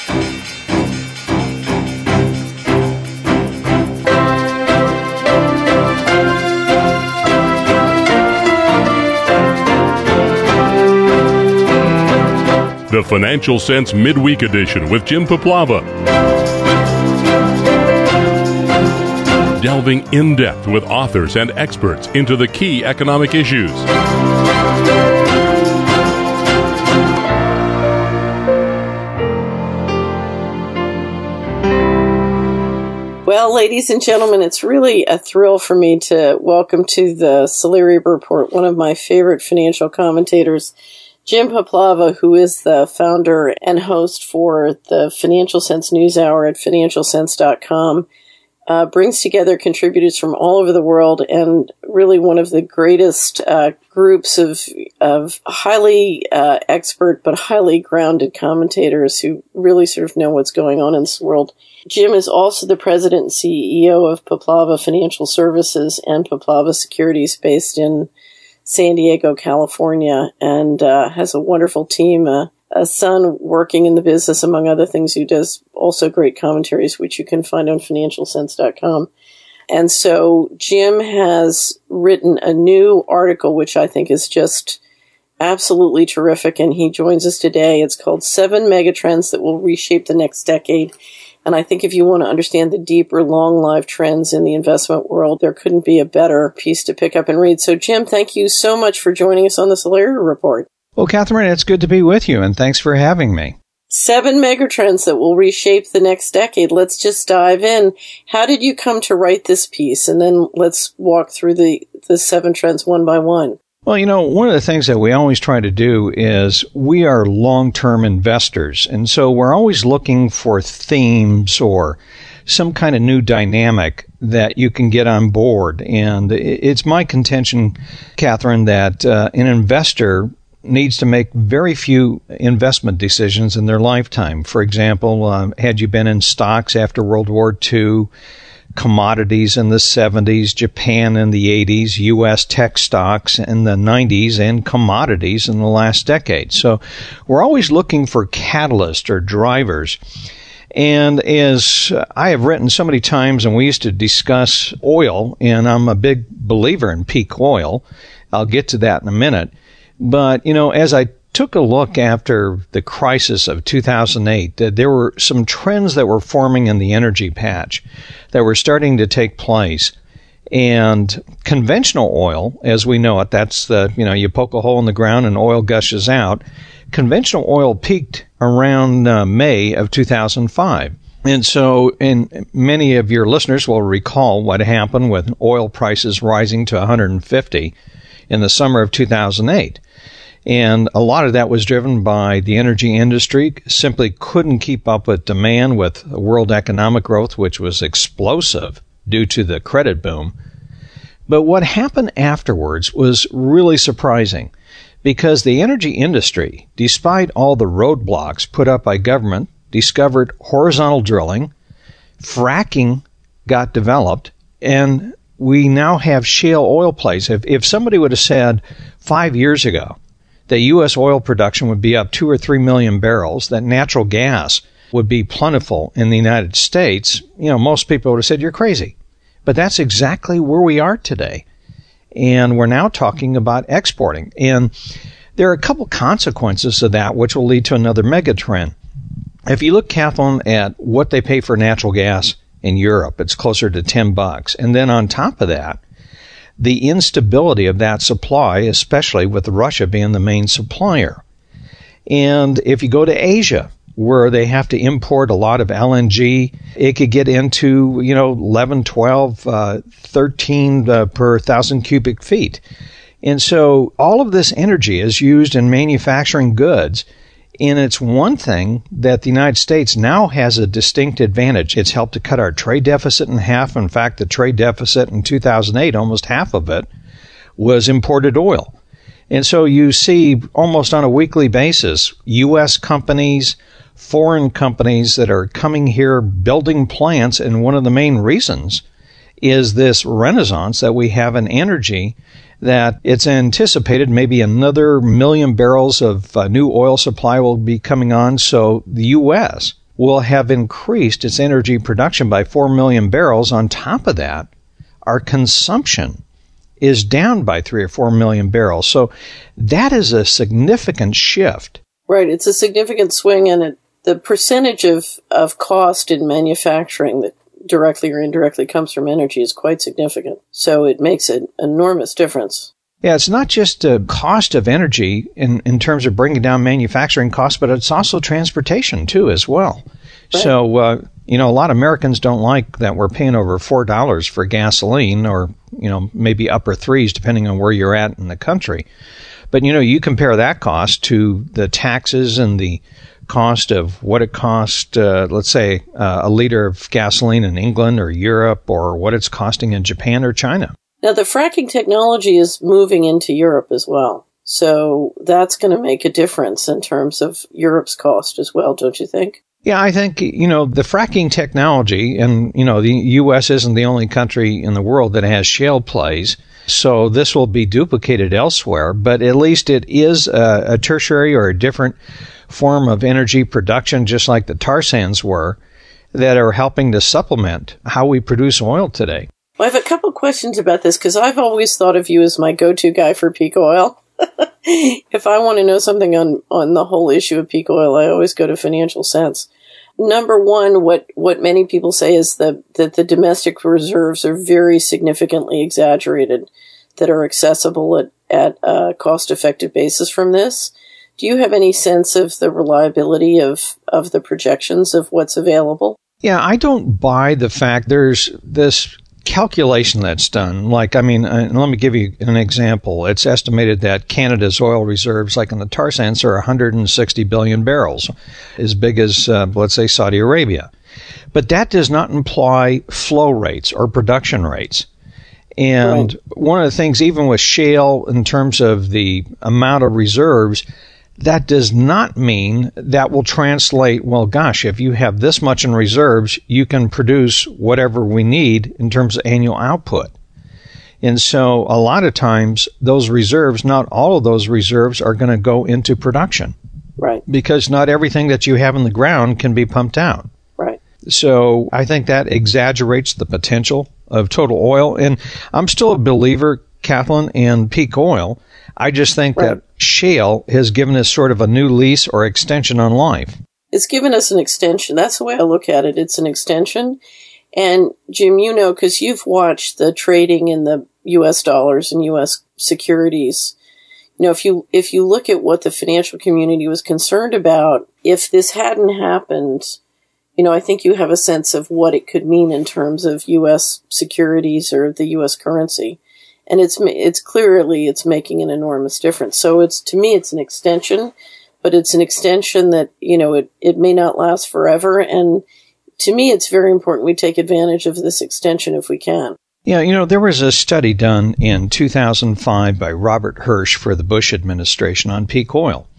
The Financial Sense Midweek Edition with Jim Paplava. Delving in-depth with authors and experts into the key economic issues. Well, ladies and gentlemen, it's really a thrill for me to welcome to the Solari Report one of my favorite financial commentators, Jim Paplava, who is the founder and host for the Financial Sense News Hour at financialsense.com, brings together contributors from all over the world and really one of the greatest groups of highly expert but highly grounded commentators who really sort of know what's going on in this world. Jim is also the president and CEO of Paplava Financial Services and Paplava Securities based in San Diego, California, and has a wonderful team, a son working in the business, among other things, who does also great commentaries, which you can find on financialsense.com. And so Jim has written a new article, which I think is just absolutely terrific, and he joins us today. It's called 7 Megatrends That Will Reshape the Next Decade. And I think if you want to understand the deeper, long-lived trends in the investment world, there couldn't be a better piece to pick up and read. So, Jim, thank you so much for joining us on the Solari Report. Well, Catherine, it's good to be with you, and thanks for having me. 7 megatrends that will reshape the next decade. Let's just dive in. How did you come to write this piece? And then let's walk through the 7 trends one by one. Well, you know, one of the things that we always try to do is we are long-term investors. And so we're always looking for themes or some kind of new dynamic that you can get on board. And it's my contention, Catherine, that an investor needs to make very few investment decisions in their lifetime. For example, had you been in stocks after World War II, commodities in the 70s, Japan in the 80s, U.S. tech stocks in the 90s, and commodities in the last decade. So we're always looking for catalysts or drivers. And as I have written so many times, and we used to discuss oil, and I'm a big believer in peak oil. I'll get to that in a minute. But, you know, as I took a look after the crisis of 2008, there were some trends that were forming in the energy patch that were starting to take place. And conventional oil, as we know it, that's you poke a hole in the ground and oil gushes out. Conventional oil peaked around May of 2005. And so, and many of your listeners will recall what happened with oil prices rising to 150 in the summer of 2008. And a lot of that was driven by the energy industry, simply couldn't keep up with demand with world economic growth, which was explosive due to the credit boom. But what happened afterwards was really surprising because the energy industry, despite all the roadblocks put up by government, discovered horizontal drilling, fracking got developed, and we now have shale oil plays. If somebody would have said 5 years ago that U.S. oil production would be up 2 or 3 million barrels, that natural gas would be plentiful in the United States, most people would have said, you're crazy. But that's exactly where we are today. And we're now talking about exporting. And there are a couple consequences of that, which will lead to another megatrend. If you look, Catherine, at what they pay for natural gas in Europe, it's closer to $10. And then on top of that, the instability of that supply, especially with Russia being the main supplier. And if you go to Asia, where they have to import a lot of LNG, it could get into, 11, 12, 13 per 1,000 cubic feet. And so all of this energy is used in manufacturing goods. And it's one thing that the United States now has a distinct advantage. It's helped to cut our trade deficit in half. In fact, the trade deficit in 2008, almost half of it was imported oil. And so you see almost on a weekly basis, U.S. companies, foreign companies that are coming here building plants. And one of the main reasons is this renaissance that we have in energy, that it's anticipated maybe another 1 million barrels of new oil supply will be coming on. So the U.S., will have increased its energy production by 4 million barrels. On top of that, our consumption is down by 3 or 4 million barrels. So that is a significant shift. Right. It's a significant swing, and the percentage of cost in manufacturing that directly or indirectly comes from energy is quite significant. So it makes an enormous difference. Yeah, it's not just the cost of energy in terms of bringing down manufacturing costs, but it's also transportation, too, as well. Right. So, a lot of Americans don't like that we're paying over $4 for gasoline, or, maybe upper threes, depending on where you're at in the country. But, you compare that cost to the taxes and the cost of what it cost, let's say, a liter of gasoline in England or Europe, or what it's costing in Japan or China. Now, the fracking technology is moving into Europe as well. So that's going to make a difference in terms of Europe's cost as well, don't you think? Yeah, I think, the fracking technology, and, the U.S. isn't the only country in the world that has shale plays, so this will be duplicated elsewhere, but at least it is a tertiary or a different form of energy production, just like the tar sands were, that are helping to supplement how we produce oil today. Well, I have a couple questions about this, because I've always thought of you as my go-to guy for peak oil. If I want to know something on the whole issue of peak oil, I always go to Financial Sense. Number one, what many people say is that the domestic reserves are very significantly exaggerated, that are accessible at a cost-effective basis from this. Do you have any sense of the reliability of the projections of what's available? Yeah, I don't buy the fact there's this calculation that's done. Let me give you an example. It's estimated that Canada's oil reserves, like in the tar sands, are 160 billion barrels, as big as, let's say, Saudi Arabia. But that does not imply flow rates or production rates. And one of the things, even with shale, in terms of the amount of reserves, that does not mean that will translate, well, gosh, if you have this much in reserves, you can produce whatever we need in terms of annual output. And so a lot of times those reserves, not all of those reserves are going to go into production. Right. Because not everything that you have in the ground can be pumped out. Right. So I think that exaggerates the potential of total oil. And I'm still a believer, Kathleen, in peak oil. I just think that shale has given us sort of a new lease or extension on life. It's given us an extension. That's the way I look at it. It's an extension. And Jim, because you've watched the trading in the U.S. dollars and U.S. securities, if you look at what the financial community was concerned about, if this hadn't happened, I think you have a sense of what it could mean in terms of U.S. securities or the U.S. currency. And it's clearly making an enormous difference. So to me, it's an extension, but it's an extension that, it may not last forever. And to me, it's very important we take advantage of this extension if we can. Yeah, there was a study done in 2005 by Robert Hirsch for the Bush administration on peak oil.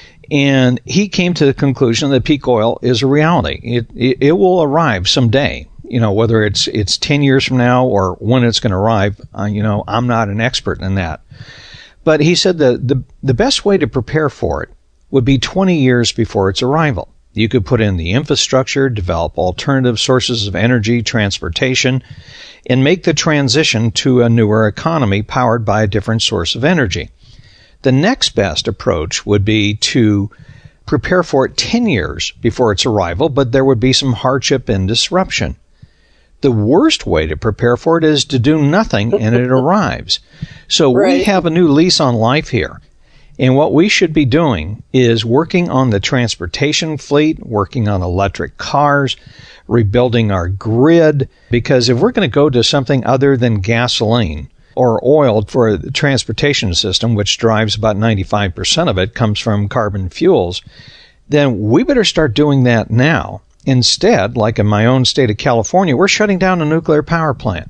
And he came to the conclusion that peak oil is a reality. It will arrive someday. Whether it's 10 years from now or when it's going to arrive, I'm not an expert in that. But he said the best way to prepare for it would be 20 years before its arrival. You could put in the infrastructure, develop alternative sources of energy, transportation, and make the transition to a newer economy powered by a different source of energy. The next best approach would be to prepare for it 10 years before its arrival, but there would be some hardship and disruption. The worst way to prepare for it is to do nothing and it arrives. So we have a new lease on life here. And what we should be doing is working on the transportation fleet, working on electric cars, rebuilding our grid, because if we're going to go to something other than gasoline or oil for the transportation system, which drives about 95% of it, comes from carbon fuels, then we better start doing that now. Instead, like in my own state of California, we're shutting down a nuclear power plant.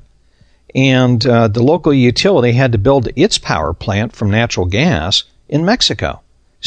And the local utility had to build its power plant from natural gas in Mexico.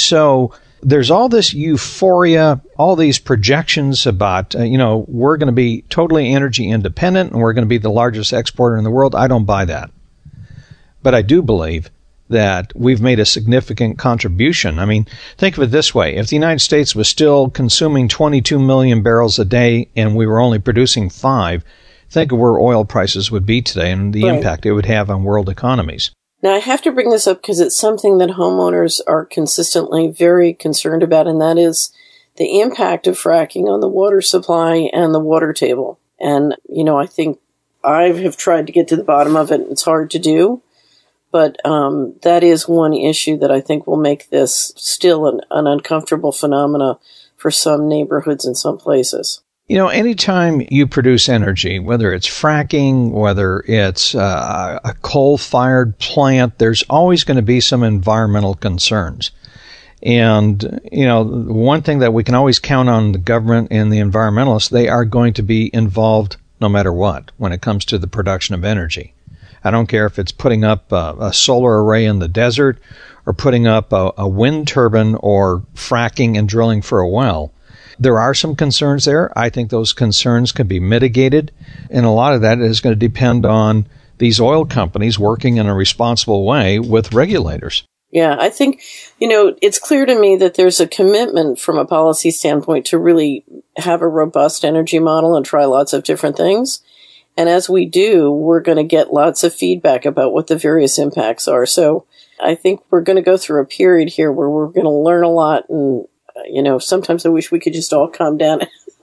So there's all this euphoria, all these projections about, we're going to be totally energy independent and we're going to be the largest exporter in the world. I don't buy that. But I do believe that we've made a significant contribution. I mean, think of it this way. If the United States was still consuming 22 million barrels a day and we were only producing 5, think of where oil prices would be today and the impact it would have on world economies. Now, I have to bring this up because it's something that homeowners are consistently very concerned about, and that is the impact of fracking on the water supply and the water table. And, I think I have tried to get to the bottom of it. It's hard to do, but that is one issue that I think will make this still an uncomfortable phenomena for some neighborhoods in some places. Anytime you produce energy, whether it's fracking, whether it's a coal-fired plant, there's always going to be some environmental concerns. And, one thing that we can always count on the government and the environmentalists, they are going to be involved no matter what when it comes to the production of energy. I don't care if it's putting up a solar array in the desert or putting up a wind turbine or fracking and drilling for a well. There are some concerns there. I think those concerns can be mitigated, and a lot of that is going to depend on these oil companies working in a responsible way with regulators. Yeah, I think, it's clear to me that there's a commitment from a policy standpoint to really have a robust energy model and try lots of different things. And as we do, we're going to get lots of feedback about what the various impacts are. So I think we're going to go through a period here where we're going to learn a lot, and sometimes I wish we could just all calm down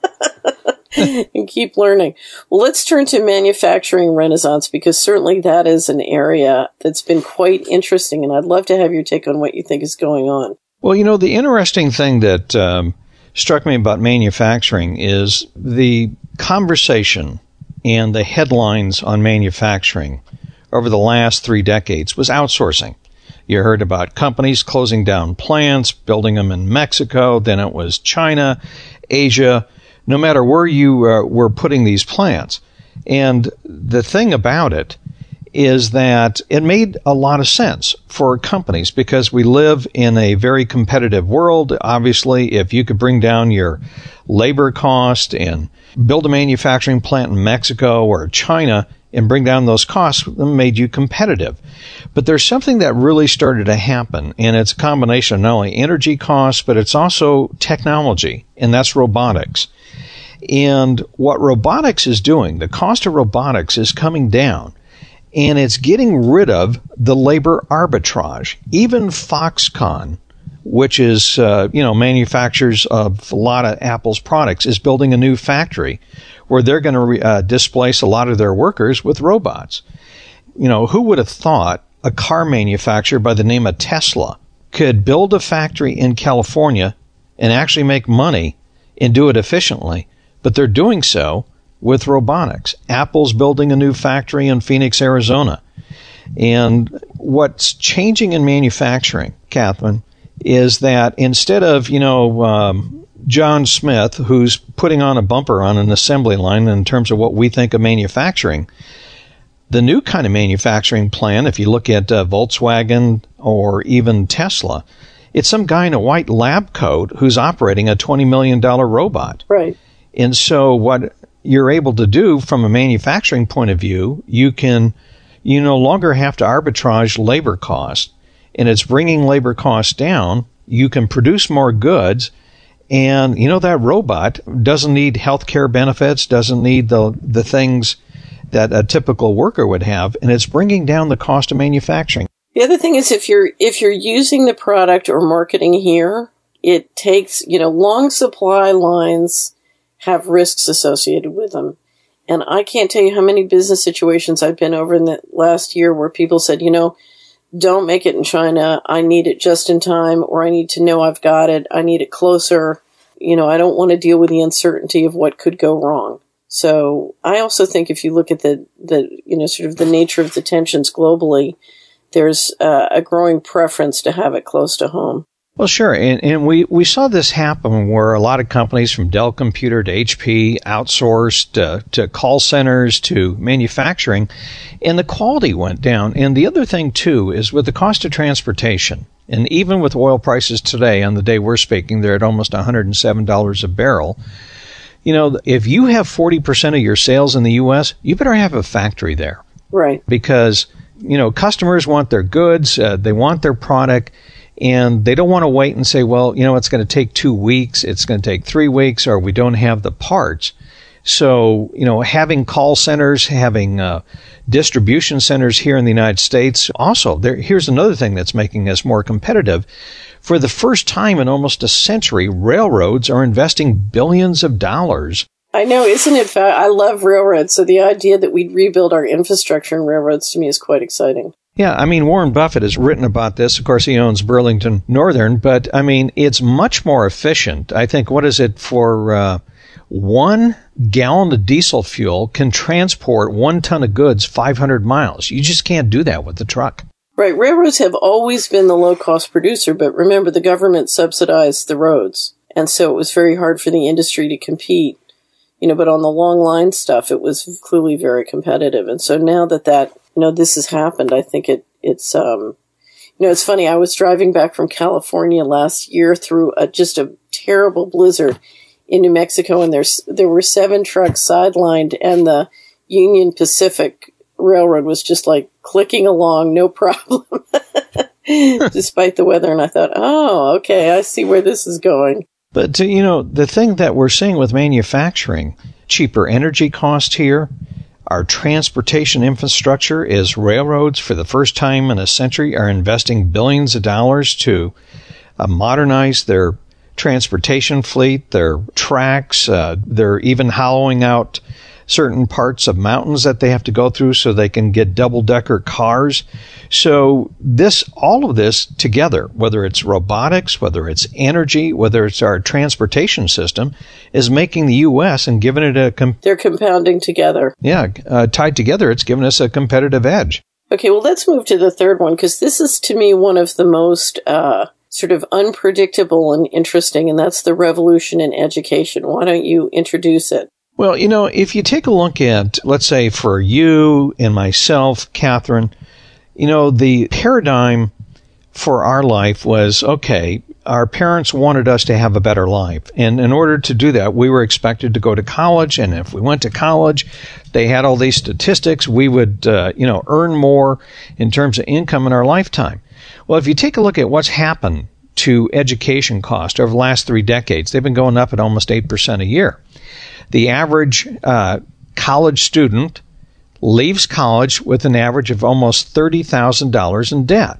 and keep learning. Well, let's turn to manufacturing renaissance, because certainly that is an area that's been quite interesting, and I'd love to have your take on what you think is going on. Well, the interesting thing that struck me about manufacturing is the conversation and the headlines on manufacturing over the last 3 decades was outsourcing. You heard about companies closing down plants, building them in Mexico. Then it was China, Asia, no matter where you were putting these plants. And the thing about it is that it made a lot of sense for companies because we live in a very competitive world. Obviously, if you could bring down your labor cost and build a manufacturing plant in Mexico or China and bring down those costs, it made you competitive. But there's something that really started to happen, and it's a combination of not only energy costs, but it's also technology, and that's robotics. And what robotics is doing, the cost of robotics is coming down, and it's getting rid of the labor arbitrage. Even Foxconn, which is, manufacturers of a lot of Apple's products, is building a new factory where they're going to displace a lot of their workers with robots. Who would have thought a car manufacturer by the name of Tesla could build a factory in California and actually make money and do it efficiently? But they're doing so with robotics. Apple's building a new factory in Phoenix, Arizona. And what's changing in manufacturing, Catherine, is that instead of, John Smith, who's putting on a bumper on an assembly line in terms of what we think of manufacturing, the new kind of manufacturing plan, if you look at Volkswagen or even Tesla, it's some guy in a white lab coat who's operating a $20 million robot. Right. And so what you're able to do from a manufacturing point of view, you no longer have to arbitrage labor costs, and it's bringing labor costs down. You can produce more goods, and that robot doesn't need health care benefits, doesn't need the things that a typical worker would have, and it's bringing down the cost of manufacturing. The other thing is if you're using the product or marketing here, it takes, long supply lines have risks associated with them. And I can't tell you how many business situations I've been over in the last year where people said, don't make it in China. I need it just in time, or I need to know I've got it. I need it closer. I don't want to deal with the uncertainty of what could go wrong. So I also think if you look at the sort of the nature of the tensions globally, there's a growing preference to have it close to home. Well, sure. And we saw this happen where a lot of companies from Dell Computer to HP outsourced to call centers to manufacturing, and the quality went down. And the other thing, too, is with the cost of transportation, and even with oil prices today, on the day we're speaking, they're at almost $107 a barrel. If you have 40% of your sales in the U.S., you better have a factory there. Right. Because customers want their goods, they want their product, and they don't want to wait and say, well, it's going to take 2 weeks, it's going to take 3 weeks, or we don't have the parts. So, having call centers, having distribution centers here in the United States. Also, here's another thing that's making us more competitive. For the first time in almost a century, railroads are investing billions of dollars. I know, isn't it? I love railroads, so the idea that we'd rebuild our infrastructure in railroads to me is quite exciting. Yeah, Warren Buffett has written about this. Of course, he owns Burlington Northern, but, it's much more efficient. I think, what is it, for 1 gallon of diesel fuel can transport 1 ton of goods 500 miles. You just can't do that with the truck. Right. Railroads have always been the low-cost producer, but remember, the government subsidized the roads, and so it was very hard for the industry to compete. But on the long line stuff, it was clearly very competitive. And so now that this has happened, I think it's funny. I was driving back from California last year through just a terrible blizzard in New Mexico, and there were 7 trucks sidelined, and the Union Pacific Railroad was just like clicking along, no problem, despite the weather. And I thought, oh, okay, I see where this is going. But, the thing that we're seeing with manufacturing, cheaper energy cost here, our transportation infrastructure is railroads for the first time in a century are investing billions of dollars to modernize their transportation fleet, their tracks. They're even hollowing out certain parts of mountains that they have to go through so they can get double-decker cars. So all of this together, whether it's robotics, whether it's energy, whether it's our transportation system, is making the U.S. and giving it they're compounding together. Yeah, tied together, it's given us a competitive edge. Okay, well, let's move to the third one, because this is, to me, one of the most sort of unpredictable and interesting, and that's the revolution in education. Why don't you introduce it? Well, if you take a look at, let's say, for you and myself, Catherine, the paradigm for our life was, okay, our parents wanted us to have a better life. And in order to do that, we were expected to go to college. And if we went to college, they had all these statistics. We would, earn more in terms of income in our lifetime. Well, if you take a look at what's happened to education cost over the last 3 decades, they've been going up at almost 8% a year. The average college student leaves college with an average of almost $30,000 in debt.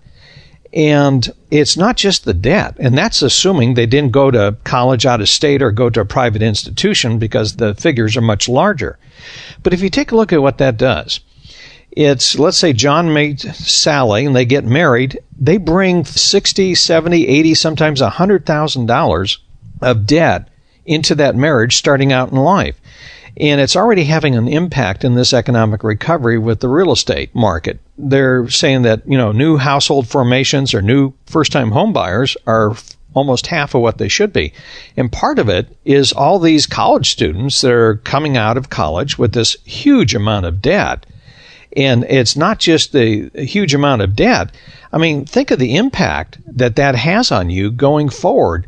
And it's not just the debt, and that's assuming they didn't go to college out of state or go to a private institution, because the figures are much larger. But if you take a look at what that does, it's, let's say John meets Sally and they get married, they bring $60, $70, $80, sometimes $100,000 of debt into that marriage starting out in life. And it's already having an impact in this economic recovery with the real estate market. They're saying that, new household formations or new first-time home buyers are almost half of what they should be. And part of it is all these college students that are coming out of college with this huge amount of debt. And it's not just the huge amount of debt. Think of the impact that has on you going forward.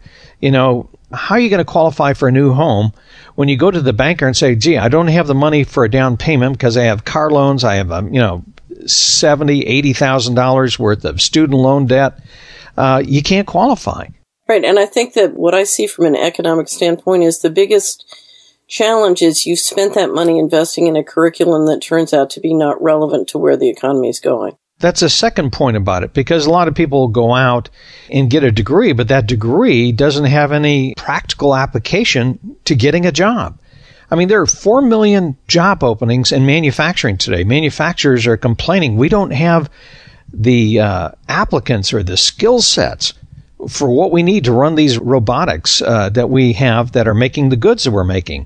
How are you going to qualify for a new home when you go to the banker and say, gee, I don't have the money for a down payment because I have car loans, I have, $70,000, $80,000 worth of student loan debt? You can't qualify. Right. And I think that what I see from an economic standpoint is the biggest challenge is you've spent that money investing in a curriculum that turns out to be not relevant to where the economy is going. That's a second point about it, because a lot of people go out and get a degree, but that degree doesn't have any practical application to getting a job. There are 4 million job openings in manufacturing today. Manufacturers are complaining we don't have the applicants or the skill sets for what we need to run these robotics that we have that are making the goods that we're making.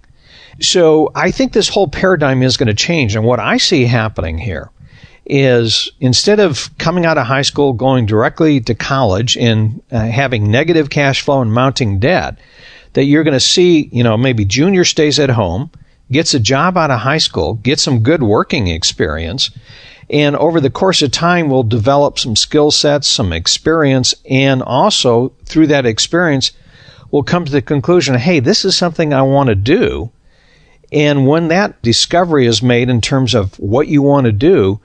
So I think this whole paradigm is going to change. And what I see happening here is, instead of coming out of high school, going directly to college and having negative cash flow and mounting debt, that you're going to see, maybe junior stays at home, gets a job out of high school, gets some good working experience, and over the course of time will develop some skill sets, some experience, and also through that experience will come to the conclusion, hey, this is something I want to do. And when that discovery is made in terms of what you want to do,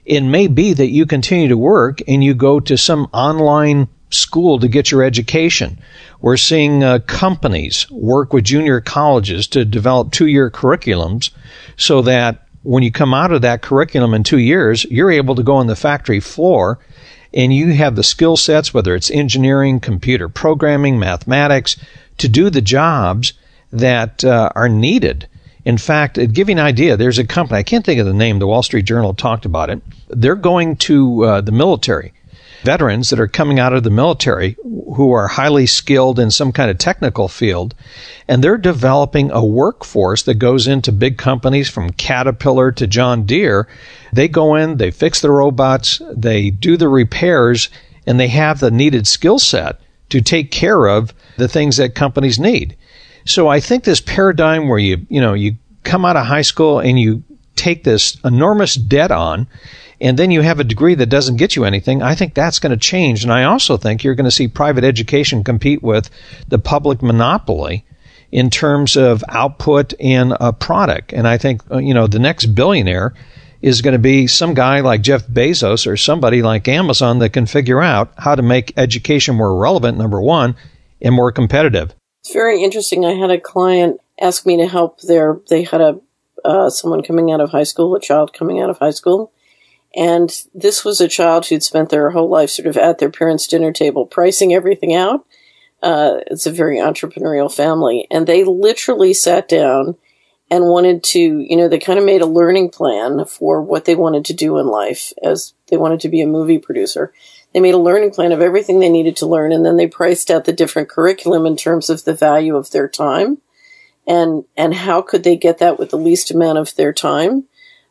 It may be that you continue to work and you go to some online school to get your education. We're seeing companies work with junior colleges to develop 2-year curriculums so that when you come out of that curriculum in 2 years, you're able to go on the factory floor and you have the skill sets, whether it's engineering, computer programming, mathematics, to do the jobs that are needed. In fact, to give you an idea, there's a company, I can't think of the name, the Wall Street Journal talked about it. They're going to the military, veterans that are coming out of the military who are highly skilled in some kind of technical field, and they're developing a workforce that goes into big companies from Caterpillar to John Deere. They go in, they fix the robots, they do the repairs, and they have the needed skill set to take care of the things that companies need. So I think this paradigm where you come out of high school and you take this enormous debt on, and then you have a degree that doesn't get you anything, I think that's going to change. And I also think you're going to see private education compete with the public monopoly in terms of output and a product. And I think, the next billionaire is going to be some guy like Jeff Bezos or somebody like Amazon that can figure out how to make education more relevant, number one, and more competitive. It's very interesting. I had a client ask me to help they had someone coming out of high school, a child coming out of high school. And this was a child who'd spent their whole life sort of at their parents' dinner table, pricing everything out. It's a very entrepreneurial family. And they literally sat down and wanted to, they kind of made a learning plan for what they wanted to do in life, as they wanted to be a movie producer. They made a learning plan of everything they needed to learn, and then they priced out the different curriculum in terms of the value of their time and how could they get that with the least amount of their time.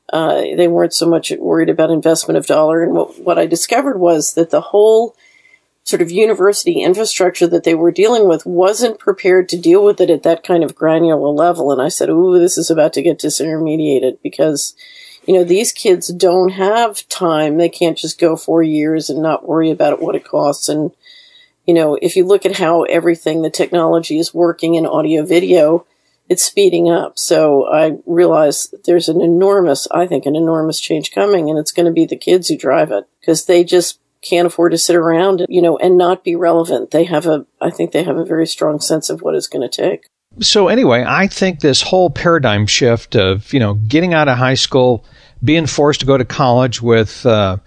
They weren't so much worried about investment of dollar. And what I discovered was that the whole sort of university infrastructure that they were dealing with wasn't prepared to deal with it at that kind of granular level. And I said, ooh, this is about to get disintermediated because, these kids don't have time. They can't just go 4 years and not worry about what it costs. And, if you look at how everything, the technology is working in audio video, it's speeding up. So I realize there's an enormous change coming, and it's going to be the kids who drive it because they just can't afford to sit around, and not be relevant. I think they have a very strong sense of what it's going to take. So anyway, I think this whole paradigm shift of, getting out of high school, being forced to go to college with,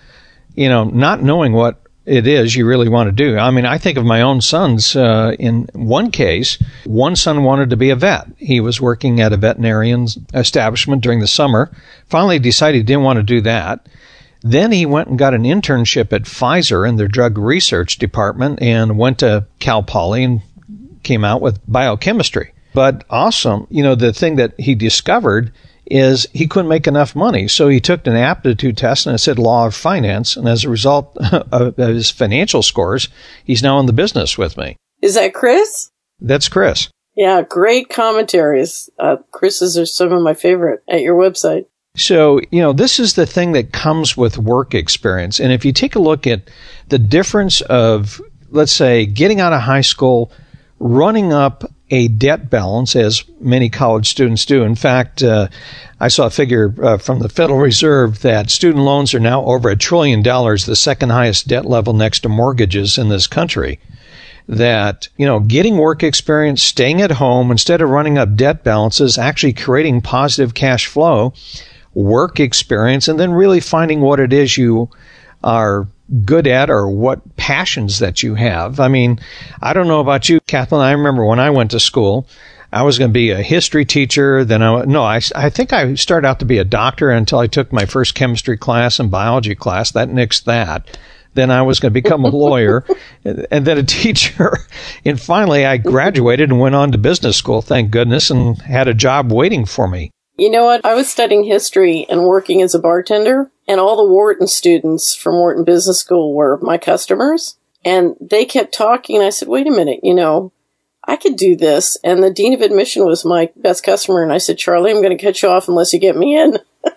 not knowing what it is you really want to do. I mean, I think of my own sons. In one case, one son wanted to be a vet. He was working at a veterinarian's establishment during the summer, finally decided he didn't want to do that. Then he went and got an internship at Pfizer in their drug research department and went to Cal Poly and came out with biochemistry. But awesome, the thing that he discovered is he couldn't make enough money. So he took an aptitude test and it said law of finance. And as a result of his financial scores, he's now in the business with me. Is that Chris? That's Chris. Yeah, great commentaries. Chris's are some of my favorite at your website. So, this is the thing that comes with work experience. And if you take a look at the difference of, let's say, getting out of high school, running up a debt balance, as many college students do. In fact, I saw a figure from the Federal Reserve that student loans are now over $1 trillion, the second highest debt level next to mortgages in this country. That, getting work experience, staying at home, instead of running up debt balances, actually creating positive cash flow, work experience, and then really finding what it is you are good at or what passions that you have. I mean, I don't know about you, Kathleen. I remember when I went to school, I was going to be a history teacher. Then I think I started out to be a doctor until I took my first chemistry class and biology class. That nixed that. Then I was going to become a lawyer and then a teacher. And finally, I graduated and went on to business school, thank goodness, and had a job waiting for me. You know what? I was studying history and working as a bartender, and all the Wharton students from Wharton Business School were my customers. And they kept talking, and I said, wait a minute, I could do this. And the dean of admission was my best customer, and I said, Charlie, I'm going to cut you off unless you get me in.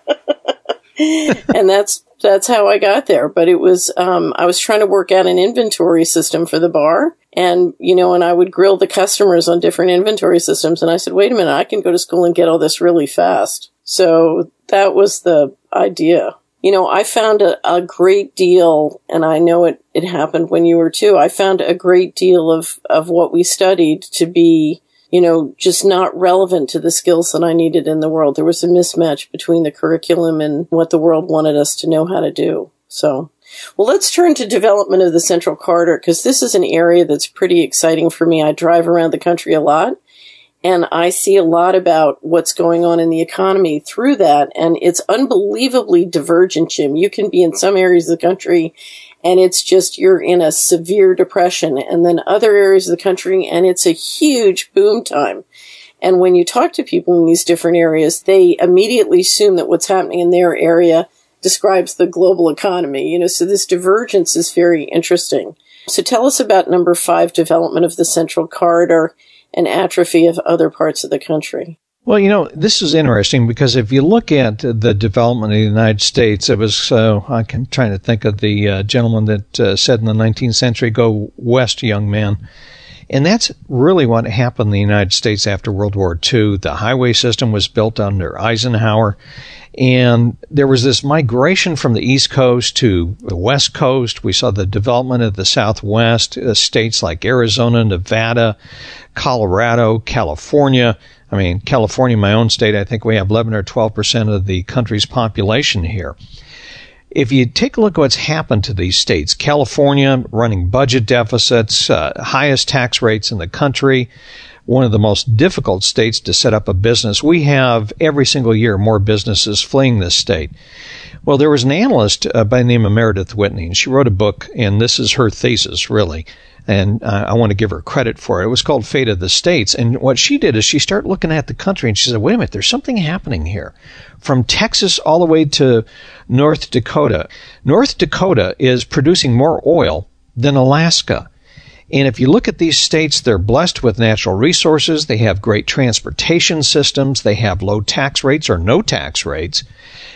And that's how I got there. But it was, I was trying to work out an inventory system for the bar. And, and I would grill the customers on different inventory systems. And I said, wait a minute, I can go to school and get all this really fast. So that was the idea. I found a great deal, and I know it happened when you were too. I found a great deal of what we studied to be, just not relevant to the skills that I needed in the world. There was a mismatch between the curriculum and what the world wanted us to know how to do. So, well, let's turn to development of the Central Corridor, because this is an area that's pretty exciting for me. I drive around the country a lot, and I see a lot about what's going on in the economy through that, and it's unbelievably divergent, Jim. You can be in some areas of the country, and it's just you're in a severe depression, and then other areas of the country, and it's a huge boom time. And when you talk to people in these different areas, they immediately assume that what's happening in their area describes the global economy, so this divergence is very interesting. So tell us about number 5, development of the Central Corridor and atrophy of other parts of the country. Well, this is interesting because if you look at the development of the United States, it was, I'm trying to think of the gentleman that said in the 19th century, go west, young man. And that's really what happened in the United States after World War II. The highway system was built under Eisenhower, and there was this migration from the East Coast to the West Coast. We saw the development of the Southwest, states like Arizona, Nevada, Colorado, California. California, my own state, I think we have 11 or 12% of the country's population here. If you take a look at what's happened to these states, California running budget deficits, highest tax rates in the country, one of the most difficult states to set up a business. We have every single year more businesses fleeing this state. Well, there was an analyst by the name of Meredith Whitney, and she wrote a book, and this is her thesis, really. And I want to give her credit for it. It was called Fate of the States. And what she did is she started looking at the country and she said, wait a minute, there's something happening here. From Texas all the way to North Dakota. North Dakota is producing more oil than Alaska. And if you look at these states, they're blessed with natural resources. They have great transportation systems. They have low tax rates or no tax rates.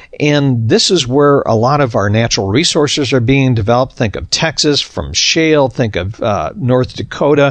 And this is where a lot of our natural resources are being developed. Think of Texas from shale. Think of North Dakota.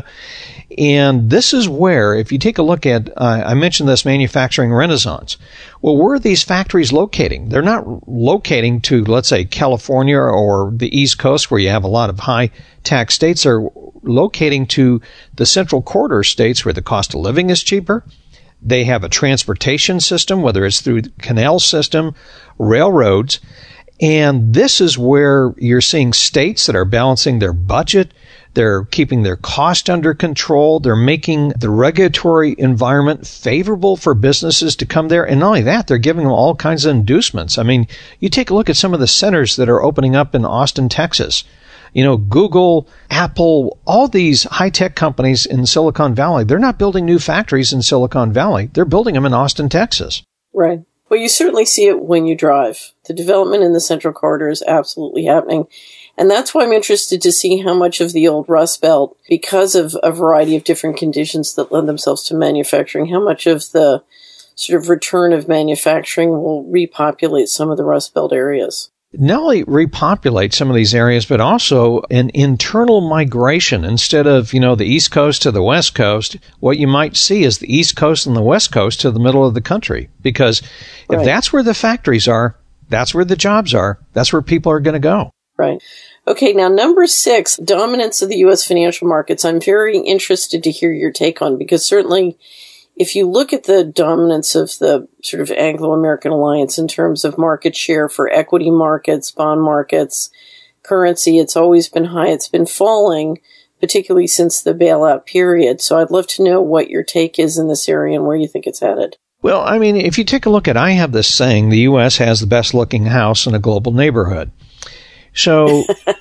And this is where, if you take a look at, I mentioned this manufacturing renaissance. Well, where are these factories locating? They're not locating to, let's say, California or the East Coast where you have a lot of high tax states. They're locating to the Central Corridor states where the cost of living is cheaper. They have a transportation system, whether it's through the canal system, railroads. And this is where you're seeing states that are balancing their budget. They're keeping their cost under control. They're making the regulatory environment favorable for businesses to come there. And not only that, they're giving them all kinds of inducements. You take a look at some of the centers that are opening up in Austin, Texas. Google, Apple, all these high-tech companies in Silicon Valley, they're not building new factories in Silicon Valley. They're building them in Austin, Texas. Right. Well, you certainly see it when you drive. The development in the Central Corridor is absolutely happening. And that's why I'm interested to see how much of the old Rust Belt, because of a variety of different conditions that lend themselves to manufacturing, how much of the sort of return of manufacturing will repopulate some of the Rust Belt areas. Not only repopulate some of these areas, but also an internal migration. Instead of, the East Coast to the West Coast, what you might see is the East Coast and the West Coast to the middle of the country. Because if that's where the factories are, that's where the jobs are, that's where people are going to go. Right. Okay, now number 6, dominance of the U.S. financial markets. I'm very interested to hear your take on, because certainly if you look at the dominance of the sort of Anglo-American alliance in terms of market share for equity markets, bond markets, currency, it's always been high. It's been falling, particularly since the bailout period. So I'd love to know what your take is in this area and where you think it's headed. Well, if you take a look at, I have this saying, the U.S. has the best looking house in a global neighborhood. So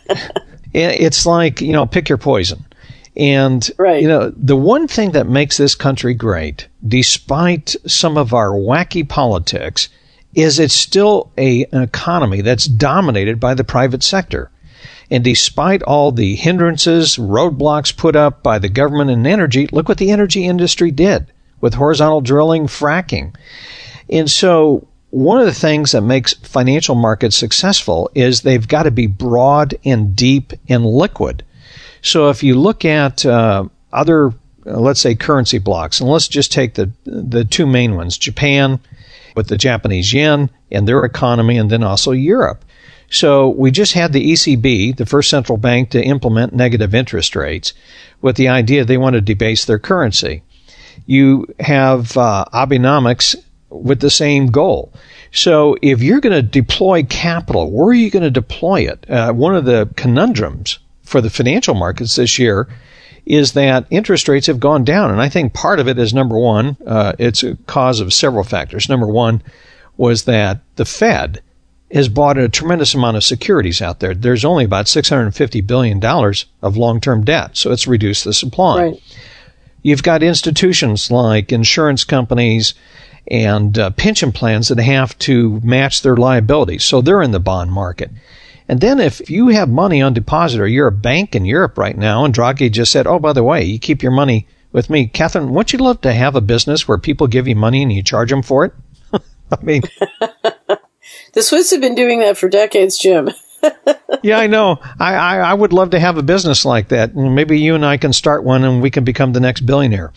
it's like, pick your poison. And, the one thing that makes this country great, despite some of our wacky politics, is it's still an economy that's dominated by the private sector. And despite all the hindrances, roadblocks put up by the government and energy, look what the energy industry did with horizontal drilling, fracking. And so one of the things that makes financial markets successful is they've got to be broad and deep and liquid. So if you look at other, let's say, currency blocks, and let's just take the two main ones, Japan with the Japanese yen and their economy, and then also Europe. So we just had the ECB, the first central bank to implement negative interest rates, with the idea they want to debase their currency. You have Abenomics with the same goal. So if you're going to deploy capital, where are you going to deploy it? One of the conundrums for the financial markets this year is that interest rates have gone down. And I think part of it is, number one, it's a cause of several factors. Number one was that the Fed has bought a tremendous amount of securities out there. There's only about $650 billion of long-term debt, so it's reduced the supply. Right. You've got institutions like insurance companies and pension plans that have to match their liabilities, so they're in the bond market. And then if you have money on deposit, or you're a bank in Europe right now, and Draghi just said, oh, by the way, you keep your money with me. Catherine, wouldn't you love to have a business where people give you money and you charge them for it? I mean... The Swiss have been doing that for decades, Jim. Yeah, I know. I would love to have a business like that. Maybe you and I can start one and we can become the next billionaire.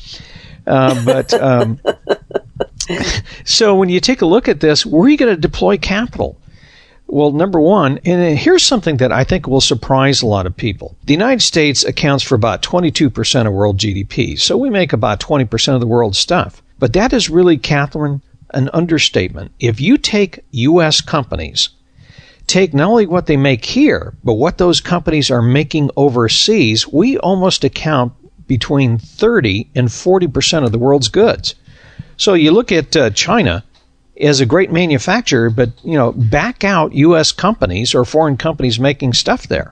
So when you take a look at this, where are you going to deploy capital? Well, number one, and here's something that I think will surprise a lot of people. The United States accounts for about 22% of world GDP, so we make about 20% of the world's stuff. But that is really, Catherine, an understatement. If you take U.S. companies, take not only what they make here, but what those companies are making overseas, we almost account between 30 and 40% of the world's goods. So you look at China as a great manufacturer, but, back out U.S. companies or foreign companies making stuff there.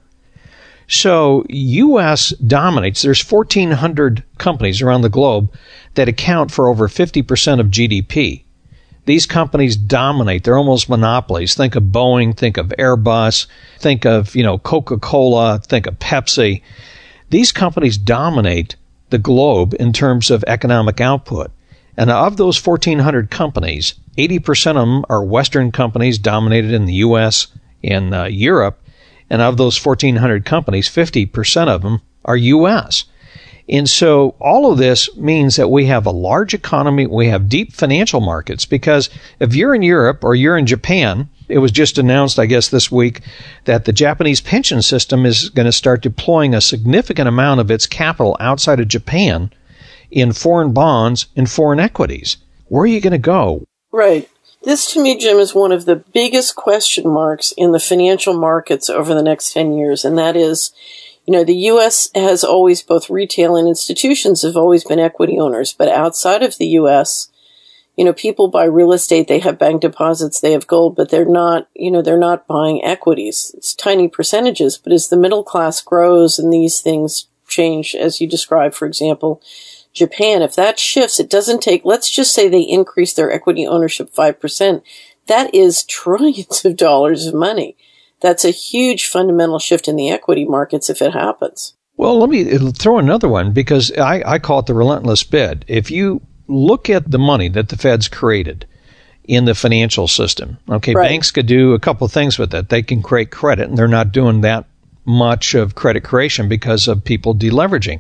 So U.S. dominates. There's 1,400 companies around the globe that account for over 50% of GDP. These companies dominate. They're almost monopolies. Think of Boeing, think of Airbus, think of, Coca-Cola, think of Pepsi. These companies dominate the globe in terms of economic output. And of those 1,400 companies, 80% of them are Western companies dominated in the U.S. and Europe. And of those 1,400 companies, 50% of them are U.S. And so all of this means that we have a large economy, we have deep financial markets, because if you're in Europe or you're in Japan, it was just announced, I guess, this week that the Japanese pension system is going to start deploying a significant amount of its capital outside of Japan in foreign bonds and foreign equities. Where are you going to go? Right. This, to me, Jim, is one of the biggest question marks in the financial markets over the next 10 years, and that is, the U.S. has always, both retail and institutions have always been equity owners, but outside of the U.S., people buy real estate, they have bank deposits, they have gold, but they're not buying equities. It's tiny percentages, but as the middle class grows and these things change, as you described, for example, Japan, if that shifts, it doesn't take, let's just say they increase their equity ownership 5%. That is trillions of dollars of money. That's a huge fundamental shift in the equity markets if it happens. Well, let me throw another one, because I call it the relentless bid. If you look at the money that the Fed's created in the financial system, okay, right. Banks could do a couple of things with it. They can create credit, and they're not doing that much of credit creation because of people deleveraging.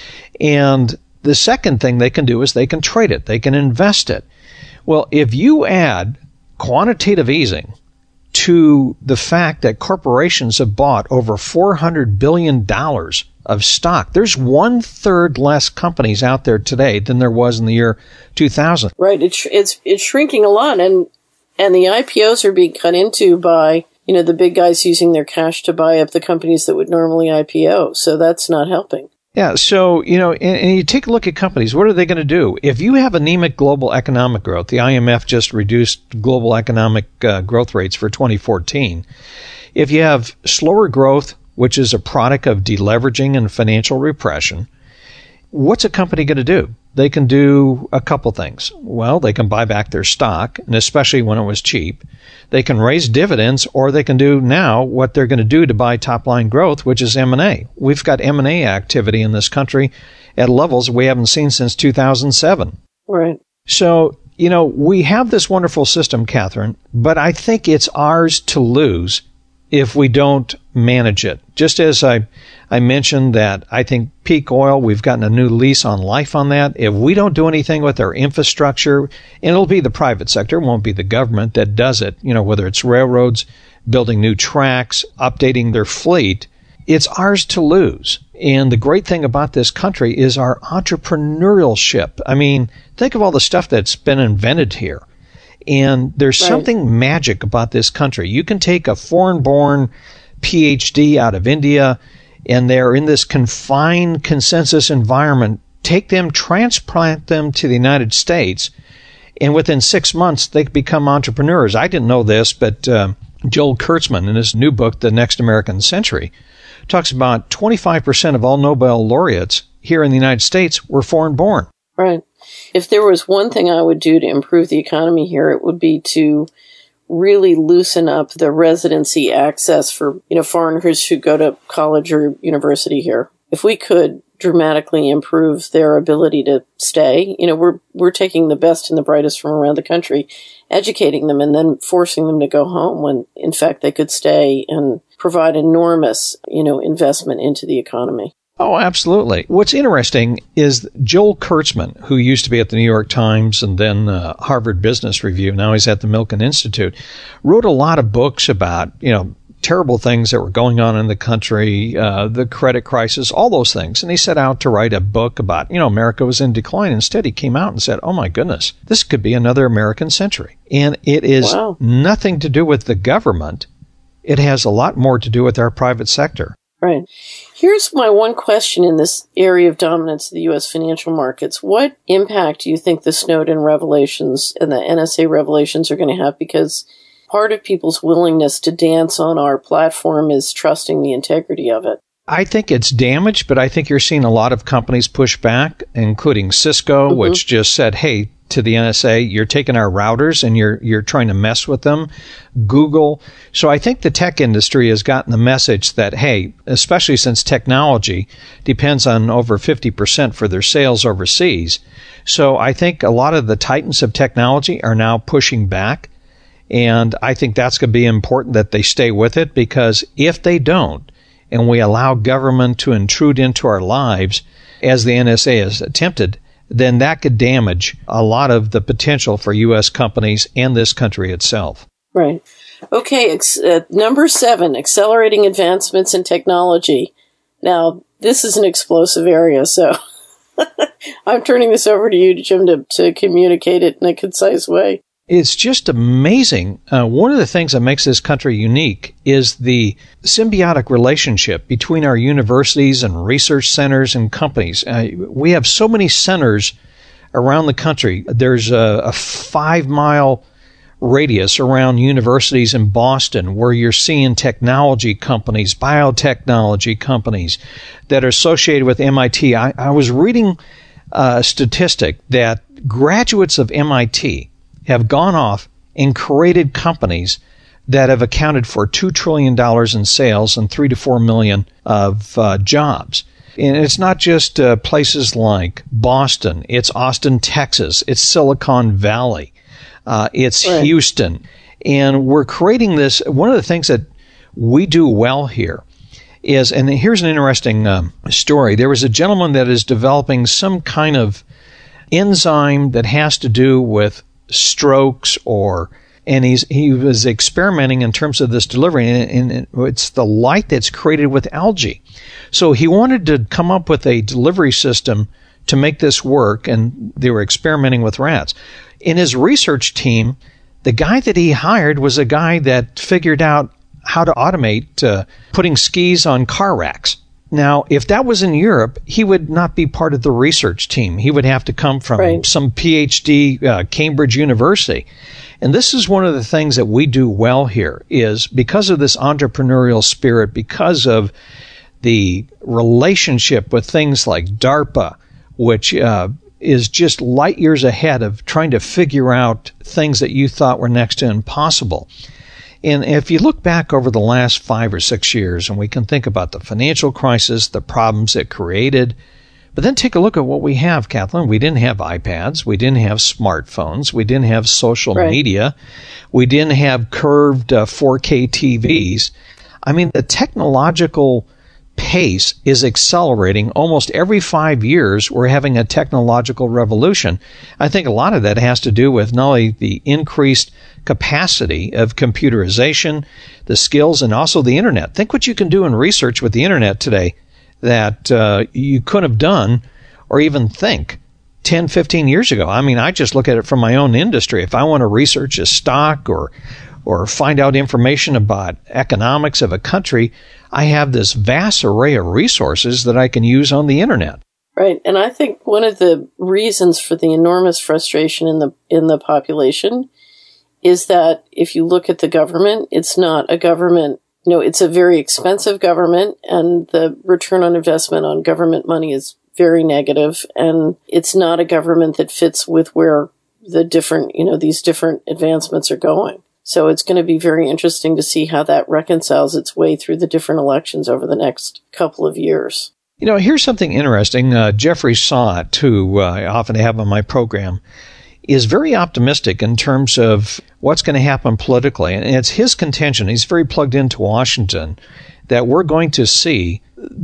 And the second thing they can do is they can trade it. They can invest it. Well, if you add quantitative easing to the fact that corporations have bought over $400 billion of stock, there's 1/3 less companies out there today than there was in the year 2000. Right. It's shrinking a lot, and the IPOs are being cut into by, the big guys using their cash to buy up the companies that would normally IPO. So that's not helping. Yeah, so, and you take a look at companies, what are they going to do? If you have anemic global economic growth, the IMF just reduced global economic growth rates for 2014. If you have slower growth, which is a product of deleveraging and financial repression, what's a company going to do? They can do a couple things. Well, they can buy back their stock, and especially when it was cheap. They can raise dividends, or they can do now what they're going to do to buy top-line growth, which is M&A. We've got M&A activity in this country at levels we haven't seen since 2007. Right. So, we have this wonderful system, Catherine, but I think it's ours to lose if we don't manage it. Just as I mentioned that I think peak oil, we've gotten a new lease on life on that. If we don't do anything with our infrastructure, and it'll be the private sector, it won't be the government that does it, whether it's railroads, building new tracks, updating their fleet. It's ours to lose. And the great thing about this country is our entrepreneurship. I mean, think of all the stuff that's been invented here. And there's something magic about this country. You can take a foreign-born PhD out of India, and they're in this confined consensus environment. Take them, transplant them to the United States, and within 6 months, they become entrepreneurs. I didn't know this, but Joel Kurtzman, in his new book, The Next American Century, talks about 25% of all Nobel laureates here in the United States were foreign-born. Right. If there was one thing I would do to improve the economy here, it would be to really loosen up the residency access for, foreigners who go to college or university here. If we could dramatically improve their ability to stay, we're taking the best and the brightest from around the country, educating them, and then forcing them to go home when, in fact, they could stay and provide enormous, investment into the economy. Oh, absolutely. What's interesting is Joel Kurtzman, who used to be at the New York Times and then Harvard Business Review, now he's at the Milken Institute, wrote a lot of books about, terrible things that were going on in the country, the credit crisis, all those things. And he set out to write a book about, America was in decline. Instead, he came out and said, oh, my goodness, this could be another American century. And it is nothing to do with the government. It has a lot more to do with our private sector. Right. Here's my one question in this area of dominance of the U.S. financial markets. What impact do you think the Snowden revelations and the NSA revelations are going to have? Because part of people's willingness to dance on our platform is trusting the integrity of it. I think it's damaged, but I think you're seeing a lot of companies push back, including Cisco, which just said, hey, to the NSA, you're taking our routers and you're trying to mess with them. Google. So I think the tech industry has gotten the message that, hey, especially since technology depends on over 50% for their sales overseas. So I think a lot of the titans of technology are now pushing back. And I think that's going to be important that they stay with it, because if they don't, and we allow government to intrude into our lives, as the NSA has attempted, then that could damage a lot of the potential for U.S. companies and this country itself. Right. Okay, number 7, accelerating advancements in technology. Now, this is an explosive area, so I'm turning this over to you, Jim, to communicate it in a concise way. It's just amazing. One of the things that makes this country unique is the symbiotic relationship between our universities and research centers and companies. We have so many centers around the country. There's a 5-mile radius around universities in Boston where you're seeing technology companies, biotechnology companies that are associated with MIT. I was reading a statistic that graduates of MIT have gone off and created companies that have accounted for $2 trillion in sales and 3 to 4 million of jobs. And it's not just places like Boston. It's Austin, Texas. It's Silicon Valley. It's Houston. And we're creating this. One of the things that we do well here is, and here's an interesting story. There was a gentleman that is developing some kind of enzyme that has to do with strokes, and he was experimenting in terms of this delivery, and it's the light that's created with algae. So he wanted to come up with a delivery system to make this work, and they were experimenting with rats. In his research team, the guy that he hired was a guy that figured out how to automate putting skis on car racks. Now, if that was in Europe, he would not be part of the research team. He would have to come from some PhD, Cambridge University. And this is one of the things that we do well here, is because of this entrepreneurial spirit, because of the relationship with things like DARPA, which is just light years ahead of trying to figure out things that you thought were next to impossible. And if you look back over the last 5 or 6 years, and we can think about the financial crisis, the problems it created, but then take a look at what we have, Kathleen. We didn't have iPads. We didn't have smartphones. We didn't have social media. We didn't have curved 4K TVs. I mean, the technological pace is accelerating. Almost every 5 years, we're having a technological revolution. I think a lot of that has to do with not only the increased capacity of computerization, the skills, and also the internet. Think what you can do in research with the internet today that you couldn't have done or even think 10, 15 years ago. I mean, I just look at it from my own industry. If I want to research a stock or find out information about economics of a country, I have this vast array of resources that I can use on the internet. Right. And I think one of the reasons for the enormous frustration in the population is that if you look at the government, it's not a government. It's a very expensive government, and the return on investment on government money is very negative, and it's not a government that fits with where the different, these different advancements are going. So it's going to be very interesting to see how that reconciles its way through the different elections over the next couple of years. Here's something interesting. Jeffrey Sott, who I often have on my program, is very optimistic in terms of what's going to happen politically. And it's his contention, he's very plugged into Washington, that we're going to see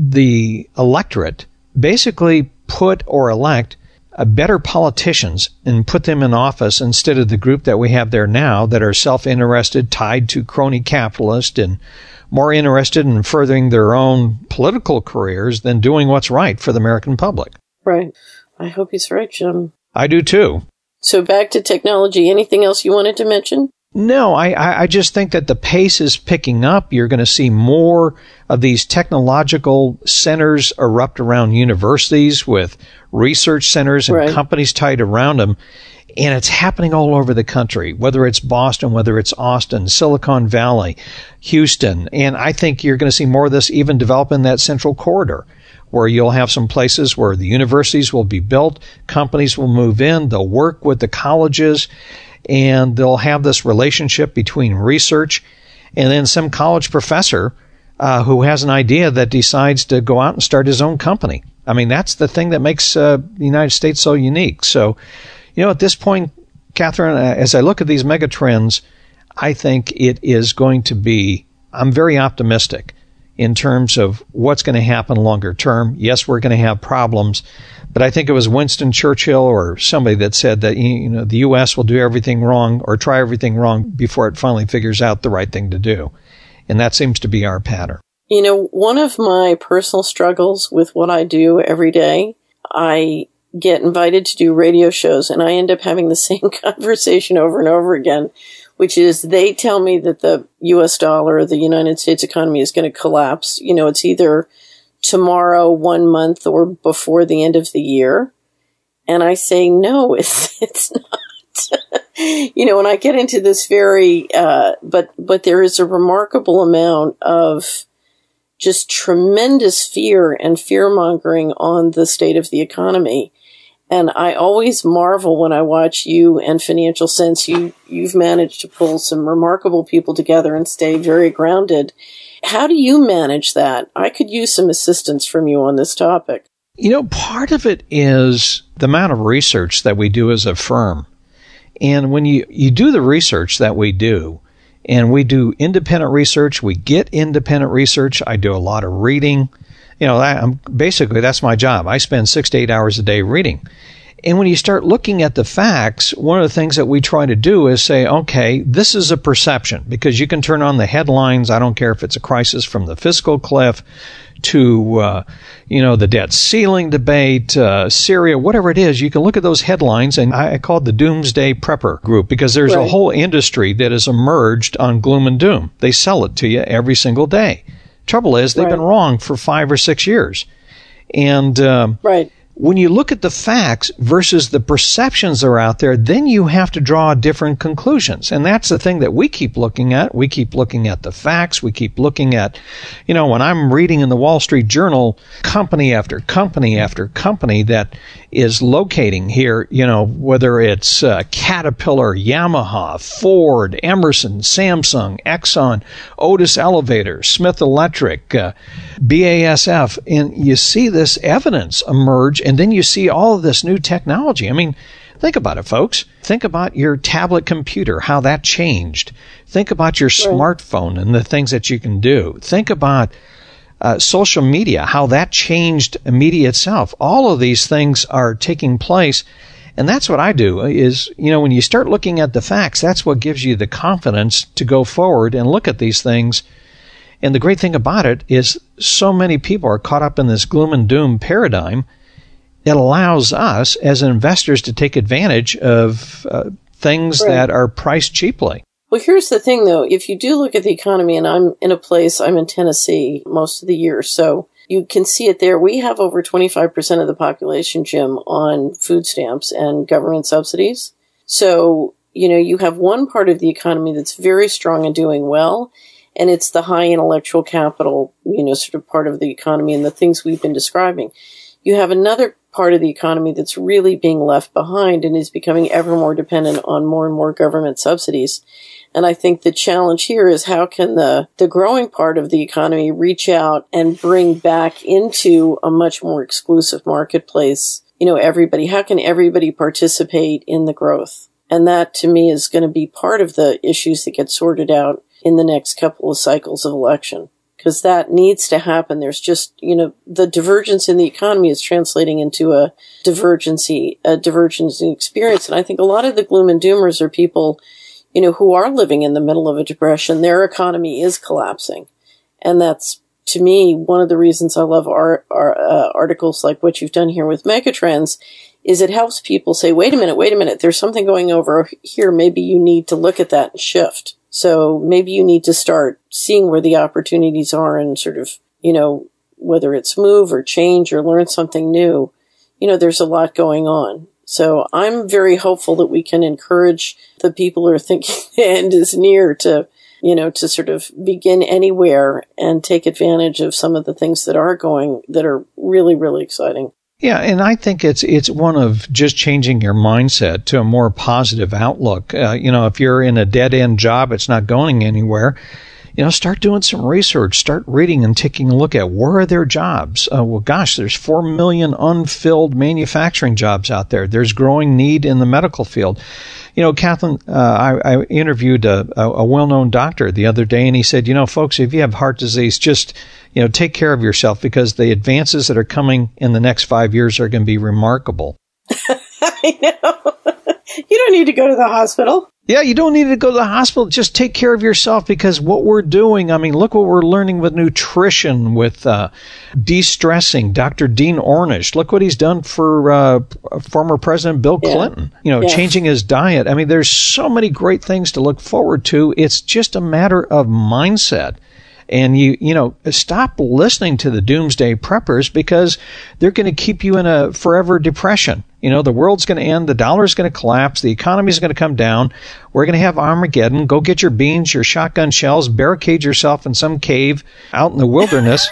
the electorate basically put or elect better politicians and put them in office instead of the group that we have there now that are self-interested, tied to crony capitalist, and more interested in furthering their own political careers than doing what's right for the American public. Right. I hope he's right, Jim. I do too. So back to technology. Anything else you wanted to mention? No, I just think that the pace is picking up. You're going to see more of these technological centers erupt around universities with research centers and companies tied around them. And it's happening all over the country, whether it's Boston, whether it's Austin, Silicon Valley, Houston. And I think you're going to see more of this even develop in that central corridor, where you'll have some places where the universities will be built, companies will move in, they'll work with the colleges, and they'll have this relationship between research and then some college professor who has an idea that decides to go out and start his own company. I mean, that's the thing that makes the United States so unique. So, at this point, Catherine, as I look at these mega trends, I think it is going to be, I'm very optimistic in terms of what's going to happen longer term. Yes, we're going to have problems, but I think it was Winston Churchill or somebody that said that, the U.S. will do everything wrong or try everything wrong before it finally figures out the right thing to do. And that seems to be our pattern. One of my personal struggles with what I do every day, I get invited to do radio shows and I end up having the same conversation over and over again, which is they tell me that the U.S. dollar, the United States economy is going to collapse. It's either tomorrow, 1 month, or before the end of the year. And I say, no, it's not. And I get into this very, but there is a remarkable amount of just tremendous fear and fear-mongering on the state of the economy. And I always marvel when I watch you and Financial Sense. You've managed to pull some remarkable people together and stay very grounded. How do you manage that? I could use some assistance from you on this topic. Part of it is the amount of research that we do as a firm. And when you do the research that we do, and we do independent research, we get independent research, I do a lot of reading. Basically, that's my job. I spend 6 to 8 hours a day reading. And when you start looking at the facts, one of the things that we try to do is say, okay, this is a perception, because you can turn on the headlines. I don't care if it's a crisis from the fiscal cliff to, the debt ceiling debate, Syria, whatever it is. You can look at those headlines, and I call it the Doomsday Prepper Group, because there's a whole industry that has emerged on gloom and doom. They sell it to you every single day. Trouble is, they've been wrong for 5 or 6 years. And when you look at the facts versus the perceptions that are out there, then you have to draw different conclusions. And that's the thing that we keep looking at. We keep looking at the facts. We keep looking at, when I'm reading in the Wall Street Journal, company after company after company that is locating here, whether it's Caterpillar, Yamaha, Ford, Emerson, Samsung, Exxon, Otis Elevator, Smith Electric, BASF, and you see this evidence emerge, and then you see all of this new technology. I mean, think about it, folks. Think about your tablet computer, how that changed. Think about your smartphone and the things that you can do. Think about social media, how that changed media itself. All of these things are taking place. And that's what I do is, when you start looking at the facts, that's what gives you the confidence to go forward and look at these things. And the great thing about it is so many people are caught up in this gloom and doom paradigm. It allows us as investors to take advantage of things that are priced cheaply. Well, here's the thing, though. If you do look at the economy, and I'm in Tennessee most of the year, so you can see it there. We have over 25% of the population, Jim, on food stamps and government subsidies. So, you have one part of the economy that's very strong and doing well, and it's the high intellectual capital, sort of part of the economy and the things we've been describing. You have another part of the economy that's really being left behind and is becoming ever more dependent on more and more government subsidies. And I think the challenge here is how can the growing part of the economy reach out and bring back into a much more exclusive marketplace, everybody? How can everybody participate in the growth? And that, to me, is going to be part of the issues that get sorted out in the next couple of cycles of election. Because that needs to happen. There's just, the divergence in the economy is translating into a divergence in experience. And I think a lot of the gloom and doomers are people, who are living in the middle of a depression. Their economy is collapsing. And that's, to me, one of the reasons I love our articles like what you've done here with Megatrends, is it helps people say, wait a minute, there's something going over here. Maybe you need to look at that and shift. So maybe you need to start seeing where the opportunities are and sort of, whether it's move or change or learn something new, there's a lot going on. So I'm very hopeful that we can encourage the people who are thinking the end is near to sort of begin anywhere and take advantage of some of the things that are really, really exciting. Yeah, and I think it's one of just changing your mindset to a more positive outlook. If you're in a dead-end job, it's not going anywhere. Start doing some research, start reading and taking a look at where are their jobs. There's 4 million unfilled manufacturing jobs out there. There's growing need in the medical field. Kathleen, I interviewed a well-known doctor the other day, and he said, folks, if you have heart disease, just, take care of yourself because the advances that are coming in the next 5 years are going to be remarkable. I know. You don't need to go to the hospital. Yeah, you don't need to go to the hospital. Just take care of yourself because what we're doing, look what we're learning with nutrition, with de-stressing. Dr. Dean Ornish, look what he's done for former President Bill Clinton, changing his diet. There's so many great things to look forward to. It's just a matter of mindset. And you stop listening to the doomsday preppers because they're going to keep you in a forever depression. The world's going to end, the dollar's going to collapse, the economy's going to come down, we're going to have Armageddon. Go get your beans, your shotgun shells, barricade yourself in some cave out in the wilderness.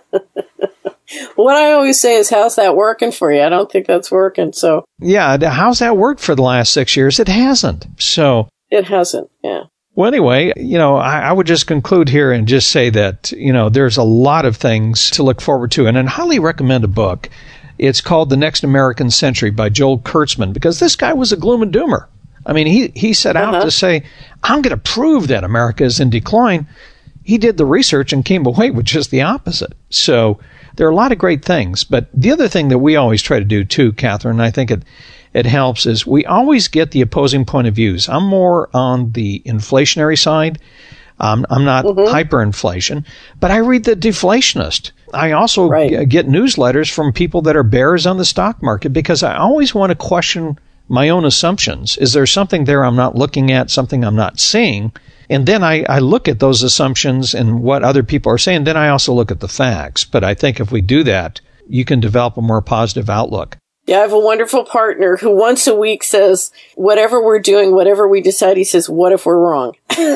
What I always say is, how's that working for you? I don't think that's working. So yeah, how's that worked for the last 6 years? It hasn't. So it hasn't. Yeah. Well, anyway, I would just conclude here and just say that, there's a lot of things to look forward to. And I'd highly recommend a book. It's called The Next American Century by Joel Kurtzman, because this guy was a gloom and doomer. He set out to say, I'm going to prove that America is in decline. He did the research and came away with just the opposite. So there are a lot of great things. But the other thing that we always try to do too, Catherine, and I think it helps, is we always get the opposing point of views. I'm more on the inflationary side. I'm not hyperinflation, but I read the deflationist. I also get newsletters from people that are bears on the stock market because I always want to question my own assumptions. Is there something there I'm not looking at, something I'm not seeing? And then I look at those assumptions and what other people are saying. Then I also look at the facts. But I think if we do that, you can develop a more positive outlook. Yeah, I have a wonderful partner who once a week says, whatever we're doing, whatever we decide, he says, what if we're wrong?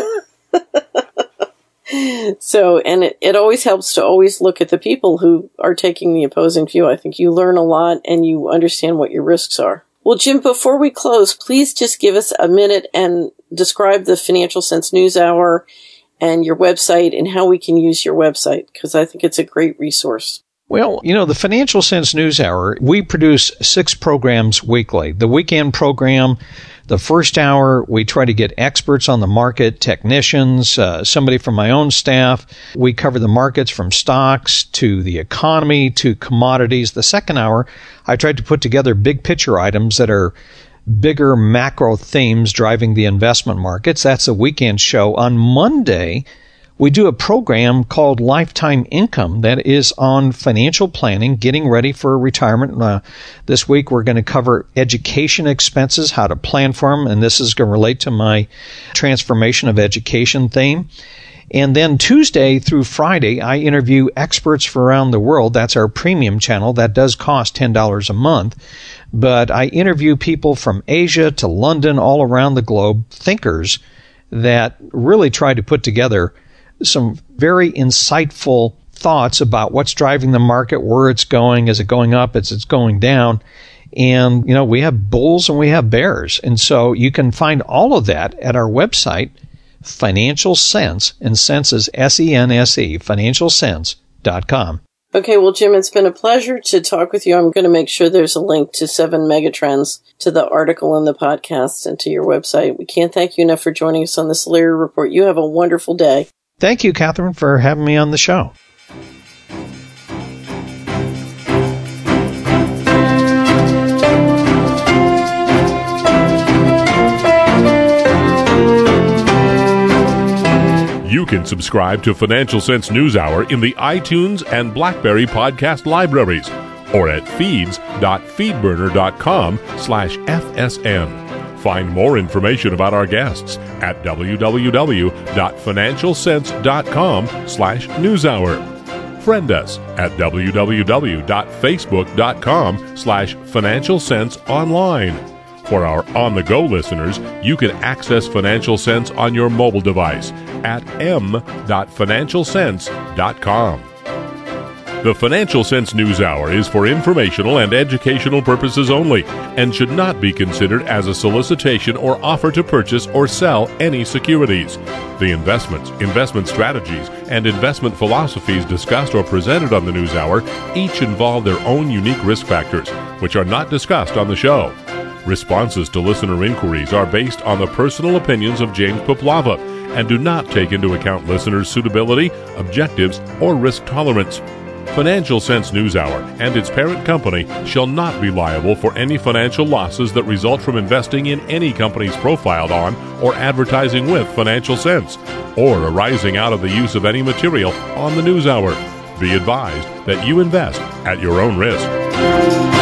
So, and it always helps to always look at the people who are taking the opposing view. I think you learn a lot and you understand what your risks are. Well, Jim, before we close, please just give us a minute and describe the Financial Sense News Hour and your website and how we can use your website, because I think it's a great resource. Well, the Financial Sense News Hour, we produce 6 programs weekly. The weekend program, the first hour, we try to get experts on the market, technicians, somebody from my own staff. We cover the markets from stocks to the economy to commodities. The second hour, I tried to put together big picture items that are bigger macro themes driving the investment markets. That's a weekend show. On Monday, we do a program called Lifetime Income that is on financial planning, getting ready for retirement. This week, we're going to cover education expenses, how to plan for them, and this is going to relate to my transformation of education theme. And then Tuesday through Friday, I interview experts from around the world. That's our premium channel. That does cost $10 a month. But I interview people from Asia to London, all around the globe, thinkers that really try to put together some very insightful thoughts about what's driving the market, where it's going, is it going up, is it going down. And, we have bulls and we have bears. And so you can find all of that at our website, Financial Sense, and Sense is S-E-N-S-E, financialsense.com. Okay, well, Jim, it's been a pleasure to talk with you. I'm going to make sure there's a link to 7 Megatrends, to the article in the podcast, and to your website. We can't thank you enough for joining us on the Solari Report. You have a wonderful day. Thank you, Catherine, for having me on the show. You can subscribe to Financial Sense News Hour in the iTunes and BlackBerry podcast libraries or at feeds.feedburner.com/FSN. Find more information about our guests at www.financialsense.com/newshour. Friend us at www.facebook.com/financialsenseonline. For our on-the-go listeners, you can access Financial Sense on your mobile device at m.financialsense.com. The Financial Sense News Hour is for informational and educational purposes only and should not be considered as a solicitation or offer to purchase or sell any securities. The investments, investment strategies, and investment philosophies discussed or presented on the News Hour each involve their own unique risk factors, which are not discussed on the show. Responses to listener inquiries are based on the personal opinions of James Poplava and do not take into account listeners' suitability, objectives, or risk tolerance. Financial Sense News Hour and its parent company shall not be liable for any financial losses that result from investing in any companies profiled on or advertising with Financial Sense, or arising out of the use of any material on the News Hour. Be advised that you invest at your own risk.